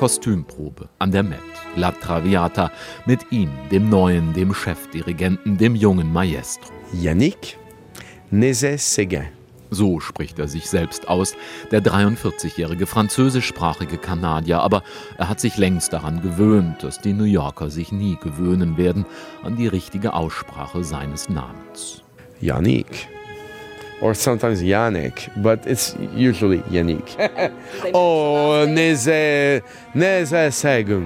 Kostümprobe an der Met, La Traviata, mit ihm, dem neuen, dem Chefdirigenten, dem jungen Maestro. Yannick Nézet-Séguin. So spricht er sich selbst aus, der 43-jährige französischsprachige Kanadier. Aber er hat sich längst daran gewöhnt, dass die New Yorker sich nie gewöhnen werden an die richtige Aussprache seines Namens. Yannick. Or sometimes Yannick, but it's usually Yannick. Oh, Nézet-Séguin.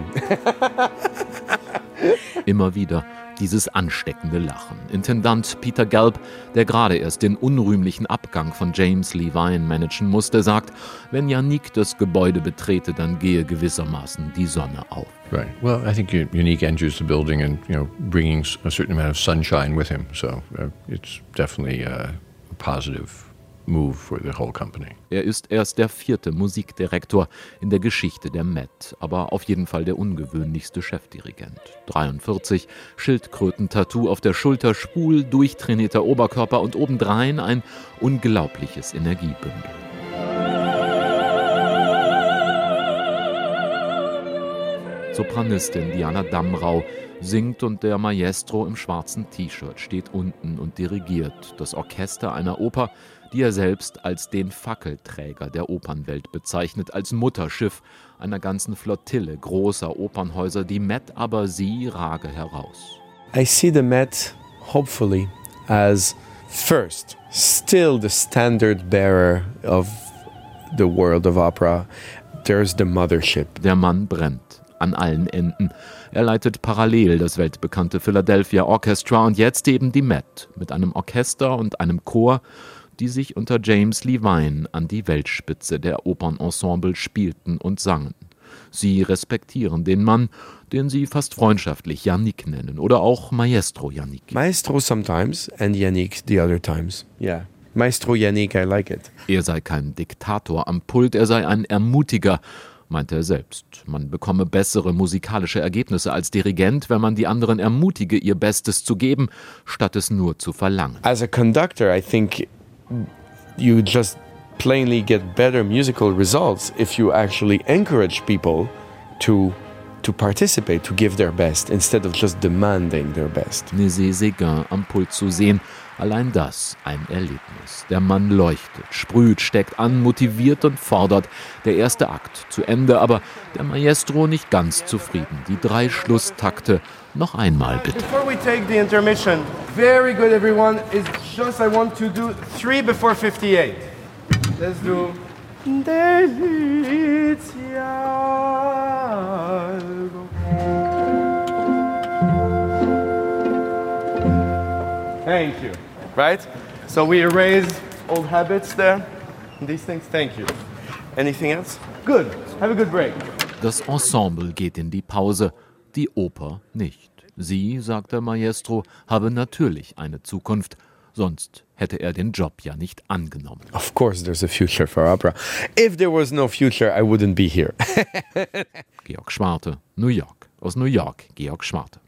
Immer wieder dieses ansteckende Lachen. Intendant Peter Gelb, der gerade erst den unrühmlichen Abgang von James Levine managen musste, sagt, wenn Yannick das Gebäude betrete, dann gehe gewissermaßen die Sonne auf. Right. Well, I think Yannick enters the building and, bringing a certain amount of sunshine with him. So it's definitely a positive move for the whole company. Er ist erst der 4. Musikdirektor in der Geschichte der Met, aber auf jeden Fall der ungewöhnlichste Chefdirigent. 43, Schildkröten-Tattoo auf der Schulter, spul, durchtrainierter Oberkörper und obendrein ein unglaubliches Energiebündel. Sopranistin Diana Damrau singt und der Maestro im schwarzen T-Shirt steht unten und dirigiert das Orchester einer Oper, die er selbst als den Fackelträger der Opernwelt bezeichnet, als Mutterschiff einer ganzen Flottille großer Opernhäuser. Die Met aber, sie rage heraus. I see the Met, hopefully, as first, still the standard bearer of the world of opera. There's the mothership. Der Mann brennt an allen Enden. Er leitet parallel das weltbekannte Philadelphia Orchestra und jetzt eben die Met mit einem Orchester und einem Chor, die sich unter James Levine an die Weltspitze der Opernensemble spielten und sangen. Sie respektieren den Mann, den sie fast freundschaftlich Yannick nennen oder auch Maestro Yannick. Maestro sometimes and Yannick the other times. Yeah. Maestro Yannick, I like it. Er sei kein Diktator am Pult, er sei ein Ermutiger, meinte er selbst. Man bekomme bessere musikalische Ergebnisse als Dirigent, wenn man die anderen ermutige, ihr Bestes zu geben, statt es nur zu verlangen. As a conductor, I think you just plainly get better musical results if you actually encourage people to participate, to give their best, instead of just demanding their best. Nézet-Séguin am Pult zu sehen, allein das ein Erlebnis. Der Mann leuchtet, sprüht, steckt an, motiviert und fordert. Der erste Akt zu Ende, aber der Maestro nicht ganz zufrieden. Die 3 Schlusstakte noch einmal bitte. Before we take the intermission, very good everyone, it's just I want to do 3 before 58. Let's do Thank you. Right? So we erase old habits there. These things, thank you. Anything else? Good. Have a good break. Das Ensemble geht in die Pause, die Oper nicht. Sie, sagt der Maestro, habe natürlich eine Zukunft, sonst hätte er den Job ja nicht angenommen. Of course there's a future for opera. If there was no future, I wouldn't be here. Georg Schwarte, New York. Aus New York, Georg Schwarte.